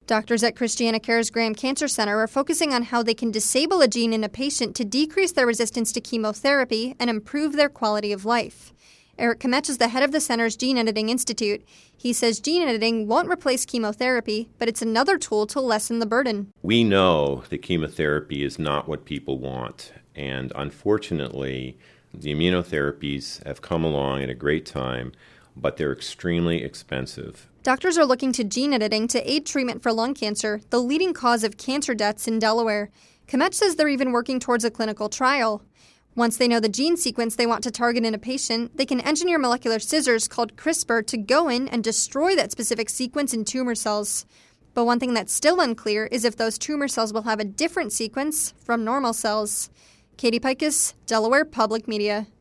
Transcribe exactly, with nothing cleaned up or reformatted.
Doctors at Christiana Care's Graham Cancer Center are focusing on how they can disable a gene in a patient to decrease their resistance to chemotherapy and improve their quality of life. Eric Kmetch is the head of the center's Gene Editing Institute. He says gene editing won't replace chemotherapy, but it's another tool to lessen the burden. We know that chemotherapy is not what people want, and unfortunately, the immunotherapies have come along at a great time, but they're extremely expensive. Doctors are looking to gene editing to aid treatment for lung cancer, the leading cause of cancer deaths in Delaware. Kmetch says they're even working towards a clinical trial. Once they know the gene sequence they want to target in a patient, they can engineer molecular scissors called CRISPR to go in and destroy that specific sequence in tumor cells. But one thing that's still unclear is if those tumor cells will have a different sequence from normal cells. Katie Pikus, Delaware Public Media.